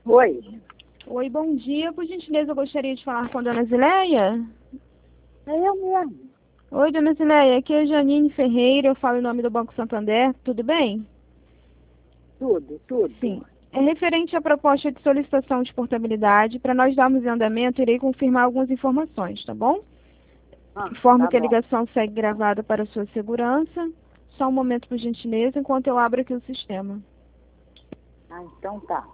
Oi, Oi, bom dia. Por gentileza, eu gostaria de falar com a dona Zileia. é eu mesmo. Oi, dona Zileia. Aqui é a Janine Ferreira. Eu falo em nome do Banco Santander. Tudo bem? Tudo. Sim. É referente à proposta de solicitação de portabilidade. Para nós darmos andamento, irei confirmar algumas informações, tá bom? Ah, Informo tá que a bom. ligação segue gravada para sua segurança. Só um momento, por gentileza, enquanto eu abro aqui o sistema. Ah, então tá.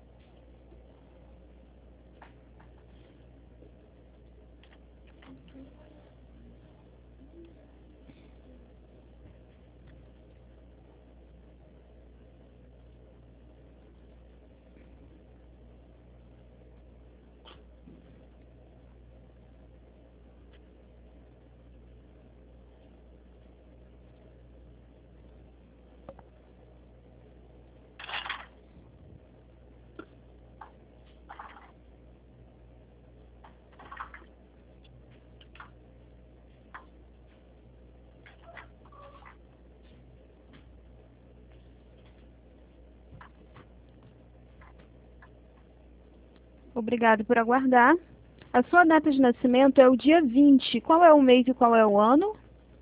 Obrigado por aguardar. A sua data de nascimento é o dia 20. Qual é o mês e qual é o ano?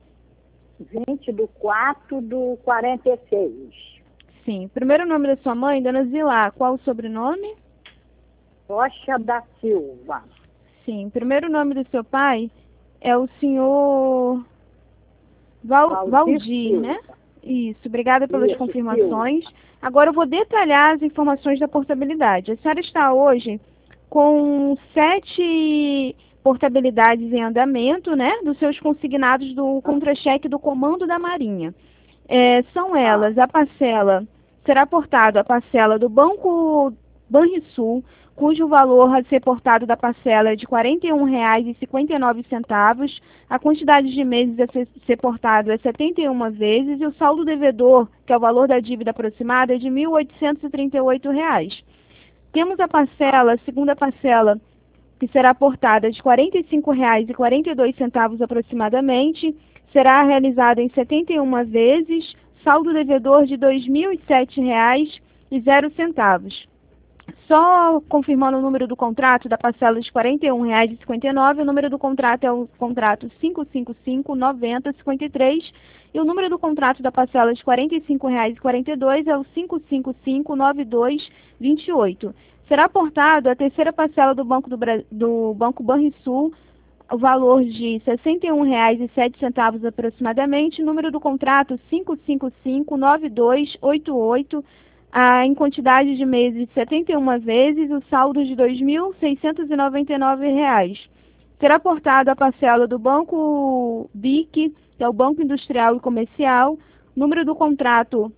20/4/46. Sim. Primeiro nome da sua mãe, dona Zilá. Qual o sobrenome? Rocha da Silva. Sim. Primeiro nome do seu pai é o senhor Valdir Valdir, né? Silva. Isso. Obrigada pelas Isso, Silva. confirmações. Agora eu vou detalhar as informações da portabilidade. A senhora está hoje com 7 portabilidades em andamento, né? Dos seus consignados do contra-cheque do Comando da Marinha. São Ah, elas, será portada a parcela do Banco Banrisul, cujo valor a ser portado da parcela é de R$ 41,59, a quantidade de meses a ser portado é 71 vezes, e o saldo devedor, que é o valor da dívida aproximada, é de R$ 1.838. Temos a segunda parcela, que será aportada de R$ 45,42 aproximadamente, será realizada em 71 vezes, saldo devedor de R$ 2.007,00. Só confirmando o número do contrato da parcela de R$ 41,59, o número do contrato é o contrato 555-90-53 e o número do contrato da parcela de R$ 45,42 é o 555-92-28. Será aportado a terceira parcela do Banco Banrisul, o valor de R$ 61,07 aproximadamente, número do contrato 555-9288, em quantidade de meses de 71 vezes, o saldo de R$ 2.699. Será aportado a parcela do Banco BIC, que é o Banco Industrial e Comercial, número do contrato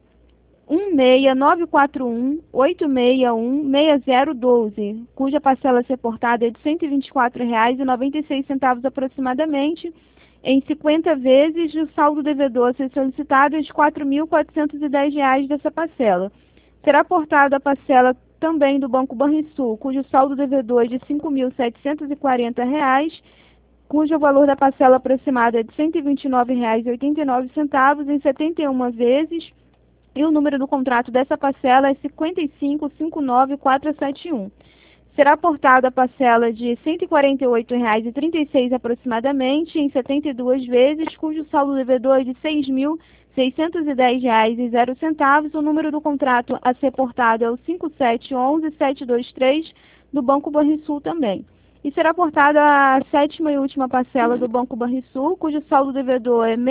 16941-861-6012, cuja parcela a ser portada é de R$ 124,96 aproximadamente, em 50 vezes, e o saldo devedor a ser solicitado é de R$ 4.410 dessa parcela. Será portada a parcela também do Banco Banrisul, cujo saldo devedor é de R$ 5.740, cujo valor da parcela aproximada é de R$ 129,89 em 71 vezes, e o número do contrato dessa parcela é 5559471. Será aportada a parcela de R$ 148,36 aproximadamente, em 72 vezes, cujo saldo devedor é de R$ 6.610,00. O número do contrato a ser portado é o 5711723 do Banco Banrisul também. E será aportada a sétima e última parcela do Banco Banrisul, cujo saldo devedor é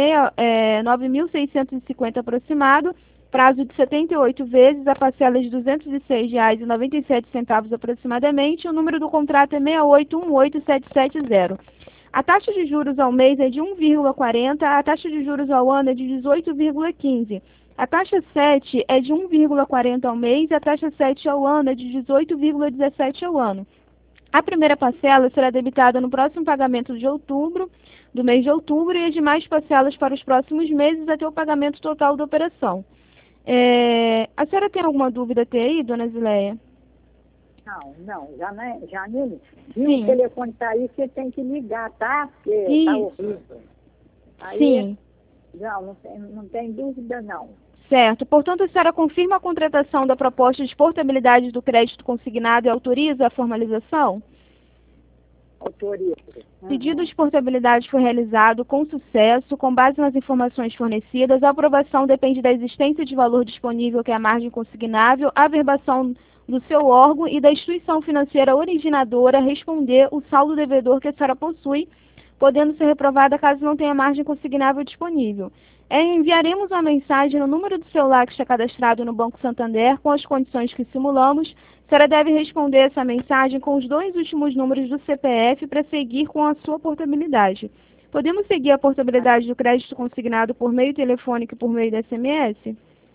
9.650 aproximado, prazo de 78 vezes, a parcela é de R$ 206,97 aproximadamente, o número do contrato é 6818770. A taxa de juros ao mês é de 1,40, a taxa de juros ao ano é de 18,15. A taxa 7 é de 1,40 ao mês e a taxa 7 ao ano é de 18,17 ao ano. A primeira parcela será debitada no próximo pagamento do mês de outubro, e as demais parcelas para os próximos meses até o pagamento total da operação. A senhora tem alguma dúvida até aí, dona Zileia? Não, Janine, viu, o Sim. telefone tá aí, você tem que ligar, tá? Porque tá Isso. horrível. Aí, Sim. não tem dúvida, não. Certo. Portanto, a senhora confirma a contratação da proposta de portabilidade do crédito consignado e autoriza a formalização? Autoriza. O pedido de portabilidade foi realizado com sucesso, com base nas informações fornecidas. A aprovação depende da existência de valor disponível, que é a margem consignável, a averbação do seu órgão e da instituição financeira originadora responder o saldo devedor que a senhora possui, podendo ser reprovada caso não tenha margem consignável disponível. Enviaremos uma mensagem no número do celular que está cadastrado no Banco Santander com as condições que simulamos. A senhora deve responder essa mensagem com os 2 últimos números do CPF para seguir com a sua portabilidade. Podemos seguir a portabilidade do crédito consignado por meio telefônico e por meio de SMS?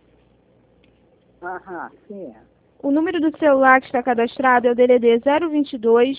Aham, sim. O número do celular que está cadastrado é o DDD 022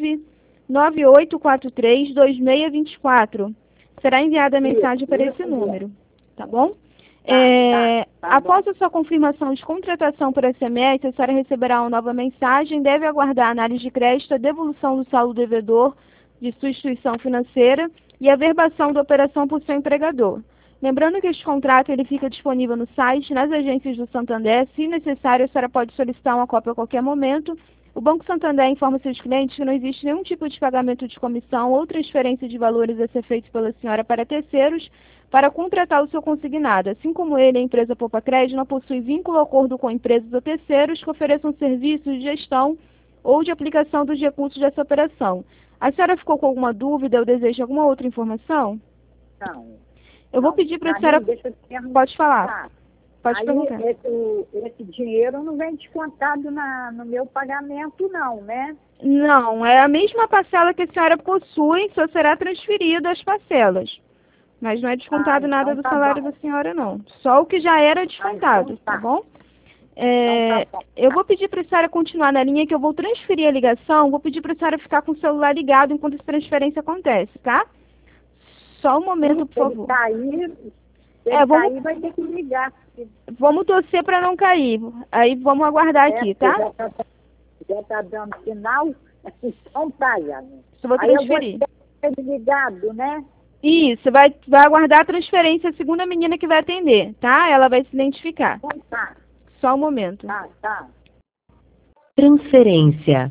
99843 2624. Será enviada a mensagem para esse número, tá bom? Após a sua confirmação de contratação por SMS, a senhora receberá uma nova mensagem, deve aguardar a análise de crédito, a devolução do saldo devedor de sua instituição financeira e a verbação da operação por seu empregador. Lembrando que este contrato ele fica disponível no site, nas agências do Santander. Se necessário, a senhora pode solicitar uma cópia a qualquer momento. O Banco Santander informa seus clientes que não existe nenhum tipo de pagamento de comissão ou transferência de valores a ser feito pela senhora para terceiros para contratar o seu consignado. Assim como ele, a empresa Poupa Crédito não possui vínculo ou acordo com empresas ou terceiros que ofereçam serviços de gestão ou de aplicação dos recursos dessa operação. A senhora ficou com alguma dúvida ou deseja alguma outra informação? Não. Eu vou pedir para a senhora... Deixa eu te perguntar. Pode falar. Pode Aí, perguntar. esse dinheiro não vem descontado no meu pagamento, não, né? Não, é a mesma parcela que a senhora possui, só será transferida as parcelas. Mas não é descontado nada do salário da senhora, não. Só o que já era descontado, então tá bom? Então Eu vou pedir para a senhora continuar na linha, que eu vou transferir a ligação. Vou pedir para a senhora ficar com o celular ligado enquanto essa transferência acontece, tá? Só um momento, por favor. Se ele cair, vai ter que ligar. Vamos torcer para não cair. Aí vamos aguardar aqui, tá? Já tá dando sinal, então tá, Yane. Só vou transferir. Aí eu vou ter ligado, né? Isso, vai aguardar a transferência, a segunda menina que vai atender, tá? Ela vai se identificar. Então tá. Só um momento. Tá. Transferência.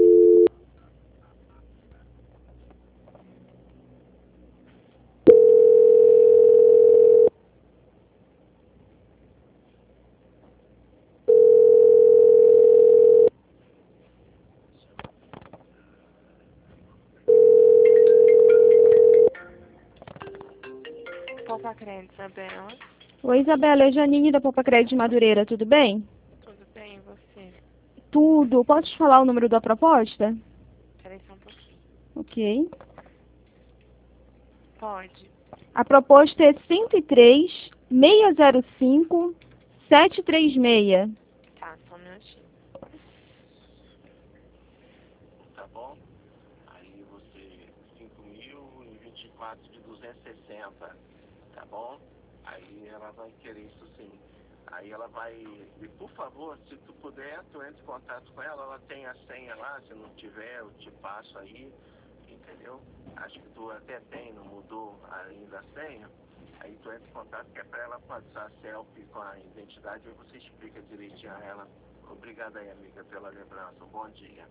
Poupa Crédito, Isabela. Oi, Isabela, é Janine da Poupa Crédito de Madureira, tudo bem? Tudo bem, e você? Tudo. Posso te falar o número da proposta? Peraí só um pouquinho. Ok. Pode. A proposta é 103 605 736. Tá, só um minutinho. Tá bom? Aí você, 5.024 de 260, tá bom? Aí ela vai querer isso sim. Aí ela vai, e por favor, se tu puder, tu entra em contato com ela tem a senha lá, se não tiver, eu te passo aí, entendeu? Acho que tu até tem, não mudou ainda a senha. Aí tu entra em contato, que é pra ela passar a selfie com a identidade e você explica direitinho a ela. Obrigado aí, amiga, pela lembrança. Bom dia.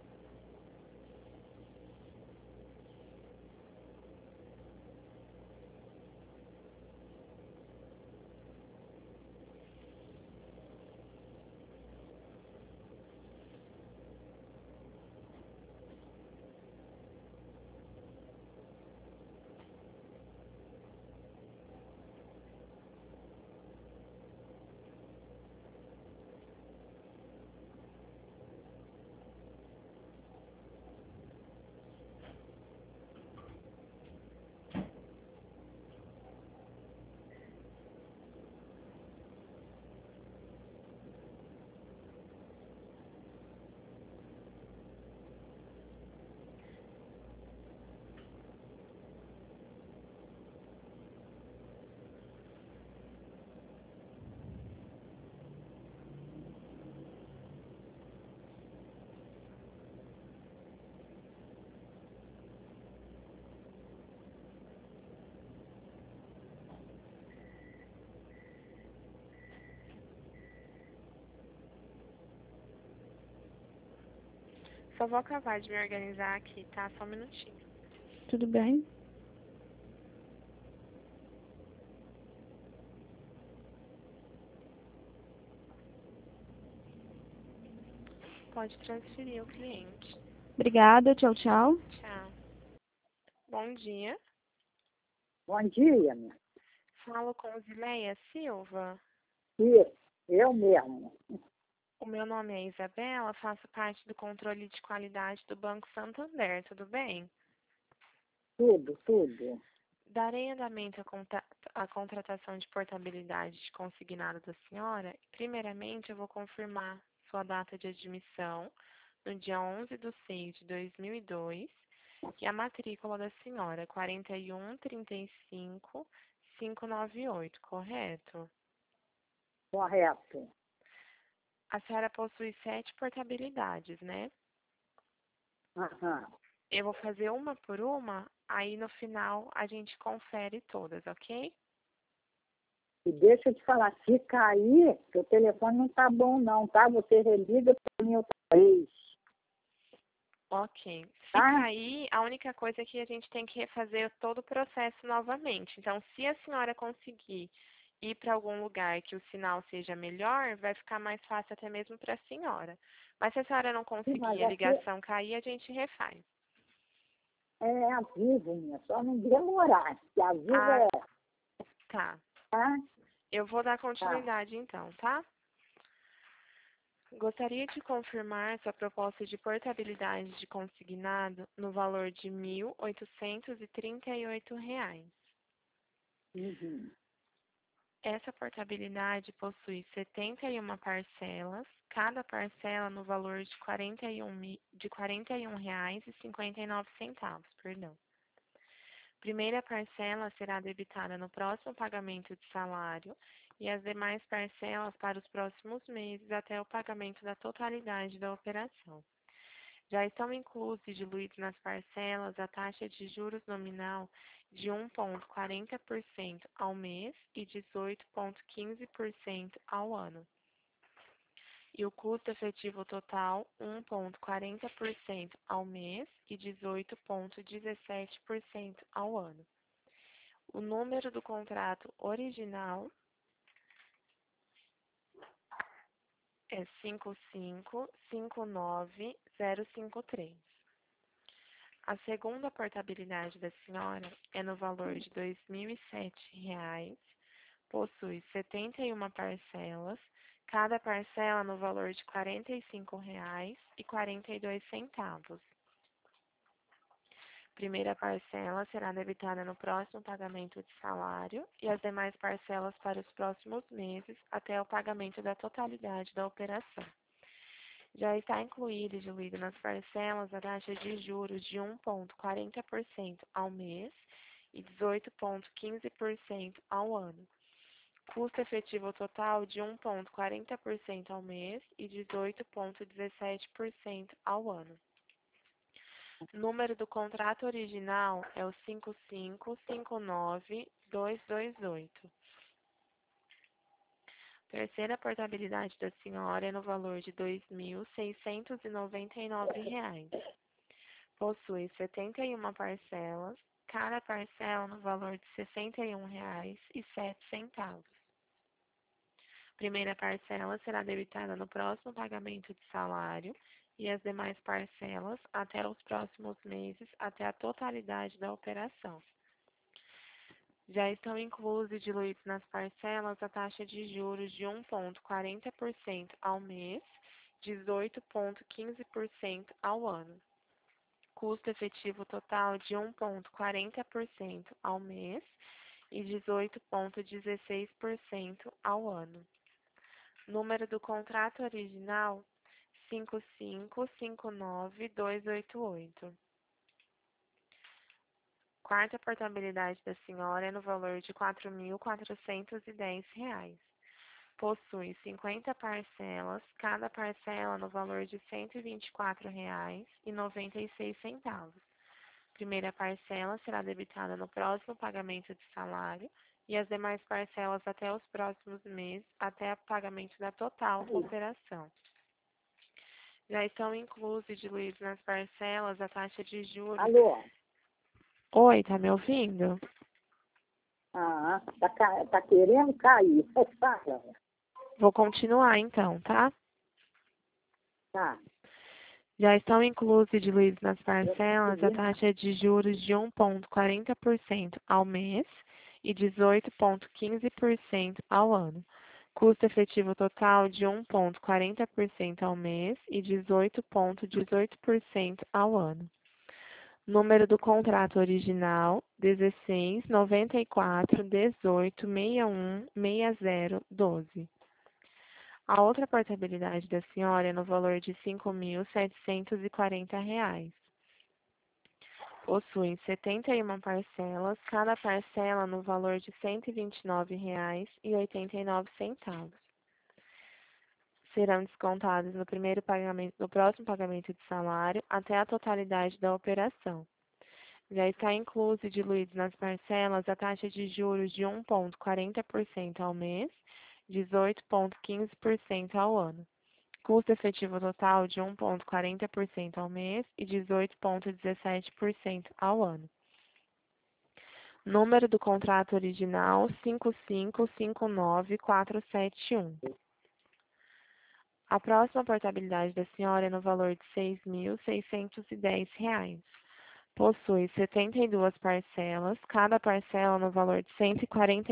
Só vou acabar de me organizar aqui, tá? Só um minutinho. Tudo bem? Pode transferir o cliente. Obrigada, tchau, tchau. Tchau. Bom dia. Bom dia, minha. Falo com Zileia Silva. Isso, eu mesmo. O meu nome é Isabela, faço parte do controle de qualidade do Banco Santander, tudo bem? Tudo. Darei andamento à contratação de portabilidade de consignado da senhora. Primeiramente, eu vou confirmar sua data de admissão no dia 11/6/2002 e a matrícula da senhora, 4135-598, correto? Correto. A senhora possui 7 portabilidades, né? Aham. Eu vou fazer uma por uma, aí no final a gente confere todas, ok? E deixa eu te falar, se cair, seu telefone não tá bom não, tá? Você religa para mim outra vez. Ok. Se Tá? cair, a única coisa é que a gente tem que refazer todo o processo novamente. Então, se a senhora conseguir ir para algum lugar que o sinal seja melhor, vai ficar mais fácil até mesmo para a senhora. Mas se a senhora não conseguir Mas e a aqui ligação cair, a gente refaz. é aviso, minha, só não demorar. Se aviso Ah, é, tá. tá? Eu vou dar continuidade então, tá? Gostaria de confirmar sua proposta de portabilidade de consignado no valor de R$ 1.838. Uhum. Essa portabilidade possui 71 parcelas, cada parcela no valor de R$ 41,59, perdão. Primeira parcela será debitada no próximo pagamento de salário e as demais parcelas para os próximos meses até o pagamento da totalidade da operação. Já estão inclusos e diluídos nas parcelas a taxa de juros nominal de 1,40% ao mês e 18,15% ao ano. E o custo efetivo total, 1,40% ao mês e 18,17% ao ano. O número do contrato original é 5559053. A segunda portabilidade da senhora é no valor de R$ 2.007, possui 71 parcelas, cada parcela no valor de R$ 45,42. Primeira parcela será debitada no próximo pagamento de salário e as demais parcelas para os próximos meses até o pagamento da totalidade da operação. Já está incluído e diluído nas parcelas a taxa de juros de 1,40% ao mês e 18,15% ao ano. Custo efetivo total de 1,40% ao mês e 18,17% ao ano. Número do contrato original é o 5559228. Terceira portabilidade da senhora é no valor de R$ 2.699. Possui 71 parcelas, cada parcela no valor de R$ 61,07. Primeira parcela será debitada no próximo pagamento de salário e as demais parcelas até os próximos meses, até a totalidade da operação. Já estão inclusos e diluídos nas parcelas a taxa de juros de 1,40% ao mês, 18,15% ao ano. Custo efetivo total de 1,40% ao mês e 18,16% ao ano. Número do contrato original, 5559288. Quarta portabilidade da senhora é no valor de R$ 4.410. Possui 50 parcelas, cada parcela no valor de R$ 124,96. Primeira parcela será debitada no próximo pagamento de salário e as demais parcelas até os próximos meses, até o pagamento da total da operação. Já estão inclusos e diluídos nas parcelas a taxa de juros. Alô? Oi, tá me ouvindo? Ah, tá querendo cair. Fala. Vou continuar então, tá? Tá. Já estão inclusos e diluídos nas parcelas a entendi. taxa de juros de 1,40% ao mês e 18,15% ao ano. Custo efetivo total de 1,40% ao mês e 18,18% ao ano. Número do contrato original: 16 94 18 61 60 12. A outra portabilidade da senhora é no valor de R$ 5.740. Possui 71 parcelas, cada parcela no valor de R$ 129,89. Serão descontados no primeiro pagamento, no próximo pagamento de salário, até a totalidade da operação. Já está incluso e diluído nas parcelas a taxa de juros de 1,40% ao mês, 18,15% ao ano. Custo efetivo total de 1,40% ao mês e 18,17% ao ano. Número do contrato original: 5559471. A próxima portabilidade da senhora é no valor de R$ 6.610. Possui 72 parcelas, cada parcela no valor de R$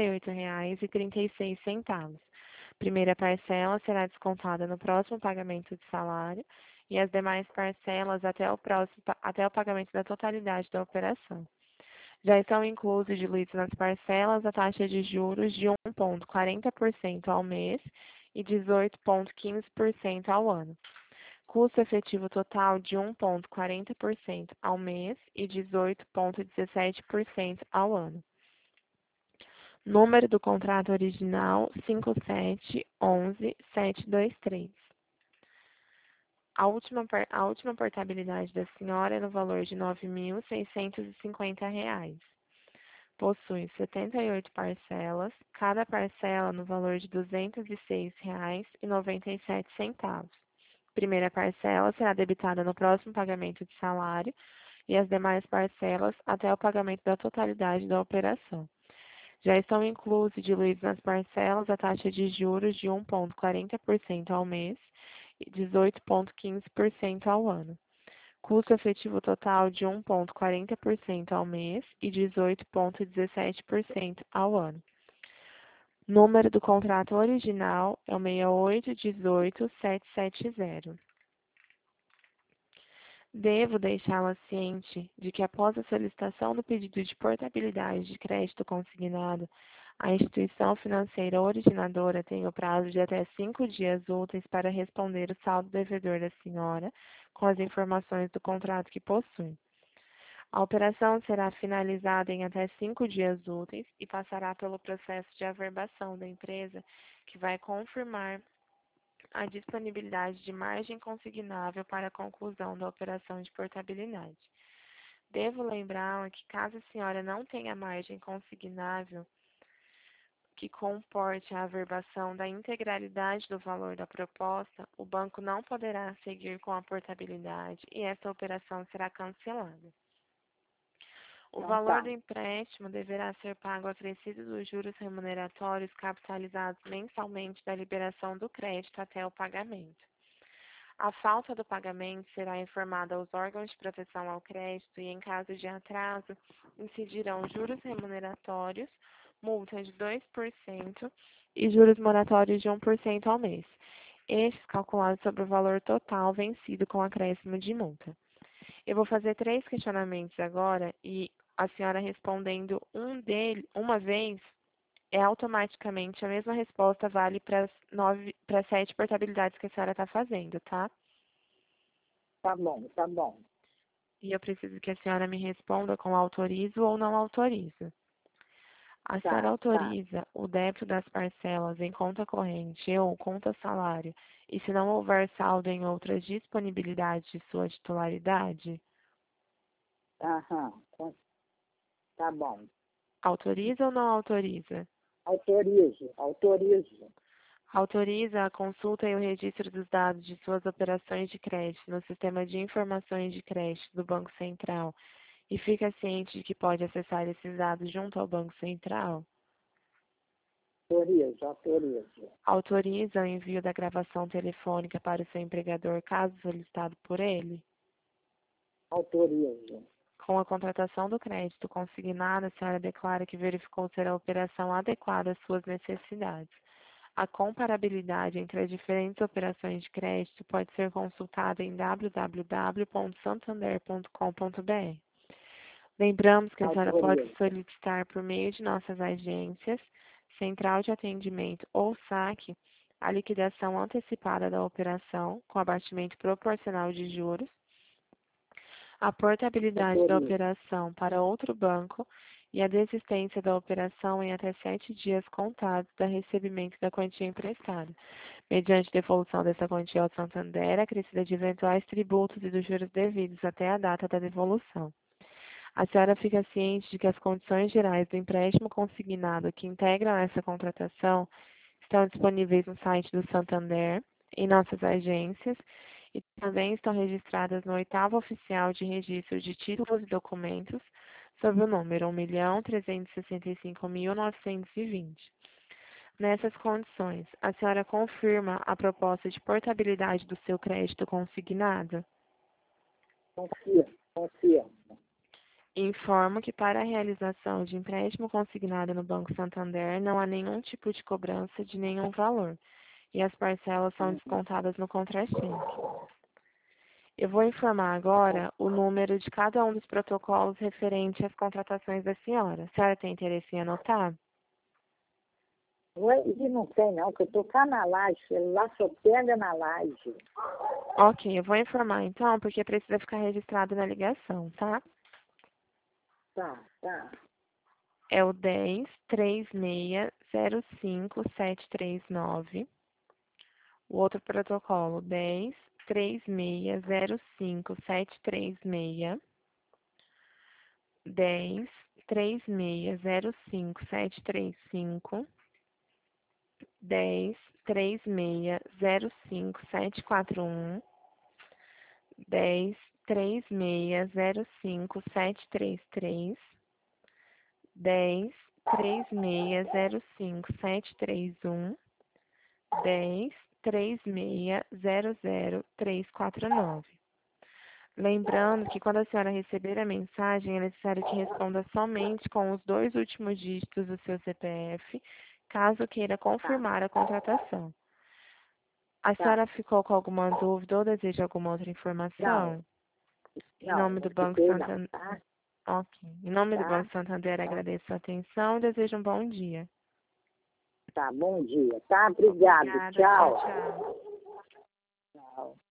148,36. Primeira parcela será descontada no próximo pagamento de salário e as demais parcelas até o pagamento da totalidade da operação. Já estão inclusos e diluídos nas parcelas a taxa de juros de 1,40% ao mês e 18,15% ao ano. Custo efetivo total de 1,40% ao mês e 18,17% ao ano. Número do contrato original: 5711723. A última portabilidade da senhora é no valor de R$ 9.650. Possui 78 parcelas, cada parcela no valor de R$ 206,97. Primeira parcela será debitada no próximo pagamento de salário e as demais parcelas até o pagamento da totalidade da operação. Já estão inclusos e diluídos nas parcelas a taxa de juros de 1,40% ao mês e 18,15% ao ano. Custo efetivo total de 1,40% ao mês e 18,17% ao ano. Número do contrato original é o 6818770. Devo deixá-la ciente de que, após a solicitação do pedido de portabilidade de crédito consignado, a instituição financeira originadora tem o prazo de até 5 dias úteis para responder o saldo devedor da senhora com as informações do contrato que possui. A operação será finalizada em até 5 dias úteis e passará pelo processo de averbação da empresa, que vai confirmar a disponibilidade de margem consignável para a conclusão da operação de portabilidade. Devo lembrá-la que, caso a senhora não tenha margem consignável que comporte a averbação da integralidade do valor da proposta, o banco não poderá seguir com a portabilidade e esta operação será cancelada. O valor do empréstimo deverá ser pago acrescido dos juros remuneratórios capitalizados mensalmente da liberação do crédito até o pagamento. A falta do pagamento será informada aos órgãos de proteção ao crédito e, em caso de atraso, incidirão juros remuneratórios, multa de 2% e juros moratórios de 1% ao mês, estes calculados sobre o valor total vencido com acréscimo de multa. Eu vou fazer 3 questionamentos agora e a senhora respondendo uma vez, automaticamente a mesma resposta vale para as 7 portabilidades que a senhora está fazendo, tá? Tá bom, tá bom. E eu preciso que a senhora me responda com autorizo ou não autorizo. A senhora autoriza o débito das parcelas em conta corrente ou conta salário, e se não houver saldo em outras disponibilidades de sua titularidade? Aham, tá bom. Autoriza ou não autoriza? Autorizo. Autoriza a consulta e o registro dos dados de suas operações de crédito no sistema de informações de crédito do Banco Central e fica ciente de que pode acessar esses dados junto ao Banco Central? Autorizo. Autoriza o envio da gravação telefônica para o seu empregador, caso solicitado por ele? Autorizo. Com a contratação do crédito consignado, a senhora declara que verificou ser a operação adequada às suas necessidades. A comparabilidade entre as diferentes operações de crédito pode ser consultada em www.santander.com.br. Lembramos que a senhora pode solicitar por meio de nossas agências, central de atendimento ou saque, a liquidação antecipada da operação com abatimento proporcional de juros, a portabilidade da operação para outro banco e a desistência da operação em até 7 dias contados do recebimento da quantia emprestada, mediante devolução dessa quantia ao Santander, acrescida de eventuais tributos e dos juros devidos até a data da devolução. A senhora fica ciente de que as condições gerais do empréstimo consignado que integram essa contratação estão disponíveis no site do Santander, em nossas agências, e também estão registradas no 8º Oficial de Registro de Títulos e Documentos, sob o número 1.365.920. Nessas condições, a senhora confirma a proposta de portabilidade do seu crédito consignado? Confirmo. Informo que para a realização de empréstimo consignado no Banco Santander não há nenhum tipo de cobrança de nenhum valor e as parcelas são descontadas no contra-cheque. Eu vou informar agora o número de cada um dos protocolos referente às contratações da senhora. A senhora tem interesse em anotar? E não tem não, que eu estou cá na laje, o celular só pega na laje. Ok, eu vou informar então, porque precisa ficar registrado na ligação, tá? Tá. É o 10-3605-739. O outro protocolo, 10-3605-736. 10-3605-735. 10-3605-741. 10-3605-733. 10-3605-731. 10-3600-349. Lembrando que quando a senhora receber a mensagem, é necessário que responda somente com os 2 últimos dígitos do seu CPF, caso queira confirmar a contratação. A senhora ficou com alguma dúvida ou deseja alguma outra informação? Em nome do Banco Santander. Ok. Em nome do Banco Santander, agradeço a atenção e desejo um bom dia. Tá, bom dia, tá? Obrigada. Tchau. Tchau. Tchau.